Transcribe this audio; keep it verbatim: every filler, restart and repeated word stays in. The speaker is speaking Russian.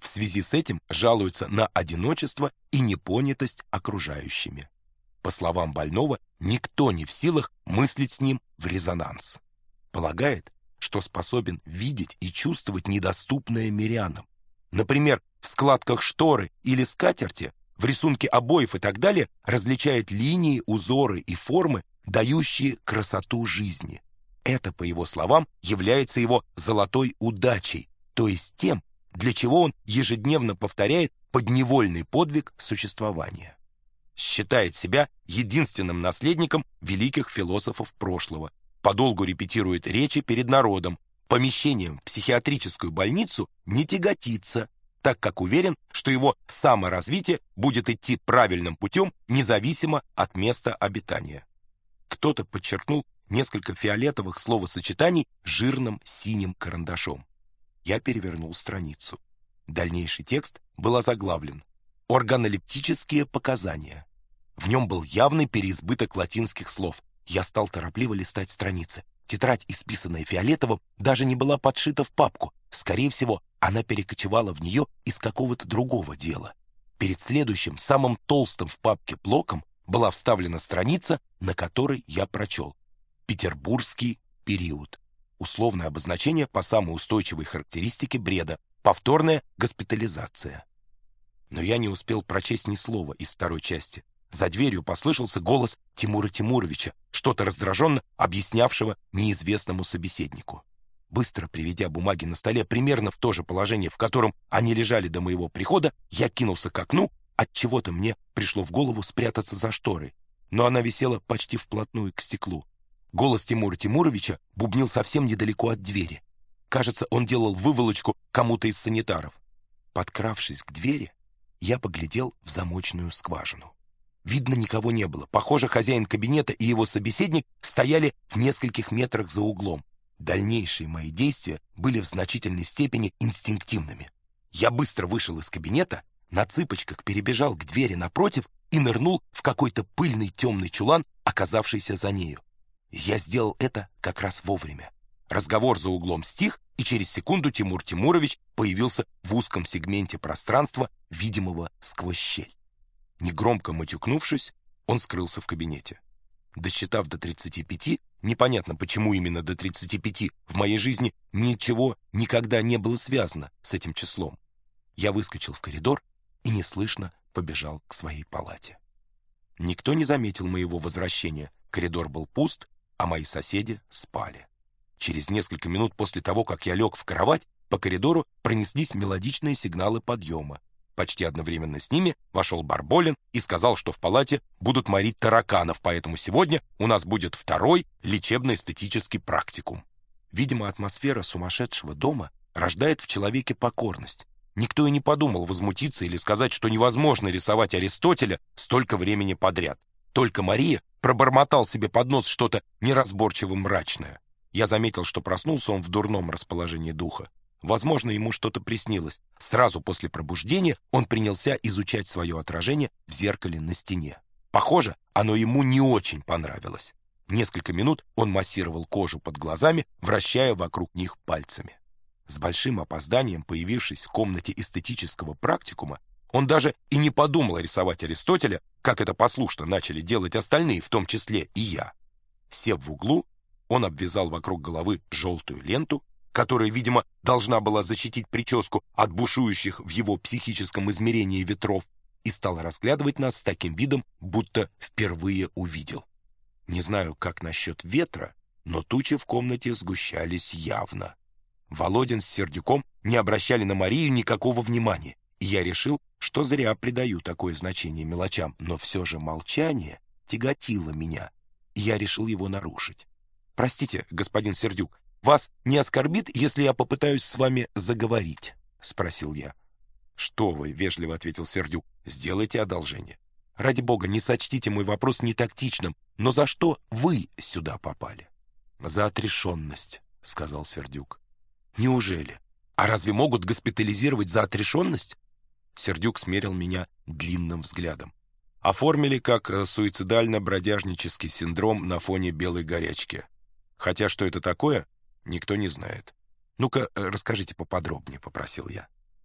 связи с этим жалуются на одиночество и непонятость окружающими. По словам больного, никто не в силах мыслить с ним в резонанс. Полагает, что способен видеть и чувствовать недоступное мирянам. Например, в складках шторы или скатерти, в рисунке обоев и так далее различает линии, узоры и формы, дающие красоту жизни. Это, по его словам, является его золотой удачей, то есть тем, для чего он ежедневно повторяет подневольный подвиг существования. Считает себя единственным наследником великих философов прошлого, подолгу репетирует речи перед народом, помещением в психиатрическую больницу не тяготится, так как уверен, что его саморазвитие будет идти правильным путем, независимо от места обитания. Кто-то подчеркнул несколько фиолетовых словосочетаний жирным синим карандашом. Я перевернул страницу. Дальнейший текст был озаглавлен «Органолептические показания». В нем был явный переизбыток латинских слов. Я стал торопливо листать страницы. Тетрадь, исписанная фиолетовым, даже не была подшита в папку. Скорее всего, она перекочевала в нее из какого-то другого дела. Перед следующим, самым толстым в папке блоком была вставлена страница, на которой я прочел «Петербургский период». Условное обозначение по самой устойчивой характеристике бреда, повторная госпитализация. Но я не успел прочесть ни слова из второй части. За дверью послышался голос Тимура Тимуровича, что-то раздраженно объяснявшего неизвестному собеседнику. Быстро приведя бумаги на столе примерно в то же положение, в котором они лежали до моего прихода, я кинулся к окну. Отчего-то мне пришло в голову спрятаться за шторой, но она висела почти вплотную к стеклу. Голос Тимура Тимуровича бубнил совсем недалеко от двери. Кажется, он делал выволочку кому-то из санитаров. Подкравшись к двери, я поглядел в замочную скважину. Видно, никого не было. Похоже, хозяин кабинета и его собеседник стояли в нескольких метрах за углом. Дальнейшие мои действия были в значительной степени инстинктивными. Я быстро вышел из кабинета, на цыпочках перебежал к двери напротив и нырнул в какой-то пыльный темный чулан, оказавшийся за нею. Я сделал это как раз вовремя. Разговор за углом стих, и через секунду Тимур Тимурович появился в узком сегменте пространства, видимого сквозь щель. Негромко матюкнувшись, он скрылся в кабинете. Досчитав до тридцати пяти, непонятно почему именно до тридцати пяти, в моей жизни ничего никогда не было связано с этим числом. Я выскочил в коридор и неслышно побежал к своей палате. Никто не заметил моего возвращения. Коридор был пуст, а мои соседи спали. Через несколько минут после того, как я лег в кровать, по коридору пронеслись мелодичные сигналы подъема. Почти одновременно с ними вошел Барболин и сказал, что в палате будут морить тараканов, поэтому сегодня у нас будет второй лечебно-эстетический практикум. Видимо, атмосфера сумасшедшего дома рождает в человеке покорность. Никто и не подумал возмутиться или сказать, что невозможно рисовать Аристотеля столько времени подряд. Только Мария пробормотал себе под нос что-то неразборчиво мрачное. Я заметил, что проснулся он в дурном расположении духа. Возможно, ему что-то приснилось. Сразу после пробуждения он принялся изучать свое отражение в зеркале на стене. Похоже, оно ему не очень понравилось. Несколько минут он массировал кожу под глазами, вращая вокруг них пальцами. С большим опозданием, появившись в комнате эстетического практикума, он даже и не подумал рисовать Аристотеля, как это послушно начали делать остальные, в том числе и я. Сев в углу, он обвязал вокруг головы желтую ленту, которая, видимо, должна была защитить прическу от бушующих в его психическом измерении ветров, и стал разглядывать нас с таким видом, будто впервые увидел. Не знаю, как насчет ветра, но тучи в комнате сгущались явно. Володин с Сердюком не обращали на Марию никакого внимания, и я решил, что зря придаю такое значение мелочам, но все же молчание тяготило меня, и я решил его нарушить. «Простите, господин Сердюк, вас не оскорбит, если я попытаюсь с вами заговорить?» — спросил я. «Что вы?» — вежливо ответил Сердюк. «Сделайте одолжение. Ради бога, не сочтите мой вопрос нетактичным, но за что вы сюда попали?» «За отрешенность», — сказал Сердюк. «Неужели? А разве могут госпитализировать за отрешенность?» Сердюк смерил меня длинным взглядом. «Оформили как суицидально-бродяжнический синдром на фоне белой горячки. Хотя что это такое, никто не знает. Ну-ка, расскажите поподробнее», — попросил я.